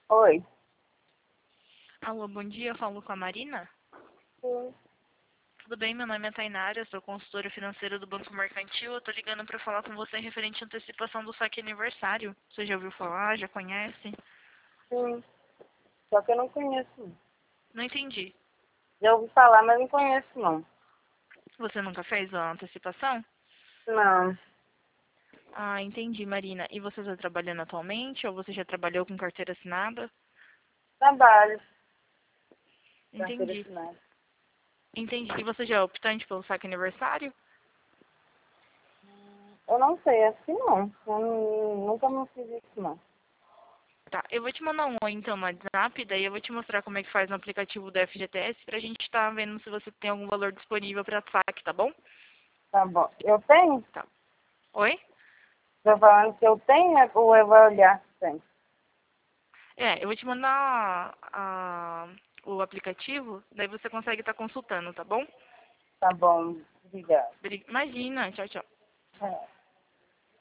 Oi. Alô, bom dia, eu falo com a Marina. Sim. Tudo bem? Meu nome é Tainara, sou consultora financeira do Banco Mercantil. Eu tô ligando para falar com você referente à antecipação do saque aniversário. Você já ouviu falar? Já conhece? Sim. Só que eu não conheço. Não. Não entendi. Já ouvi falar, mas não conheço não. Você nunca fez a antecipação? Não. Ah, entendi, Marina. E você está trabalhando atualmente ou você já trabalhou com carteira assinada? Trabalho. Carteira Entendi. assinada. Entendi. E você já é optante pelo saque aniversário? Eu não sei, acho que não. Nunca me fiz isso não. Tá, eu vou te mandar um oi então no WhatsApp, daí eu vou te mostrar como é que faz no aplicativo do FGTS pra gente estar vendo se você tem algum valor disponível para saque, tá bom? Tá bom. Eu tenho? Tá. Oi? Tô falando que eu tenho ou eu vou olhar se tem? É, eu vou te mandar o aplicativo, daí você consegue estar consultando, tá bom? Tá bom. Obrigada. Imagina, tchau, tchau. É.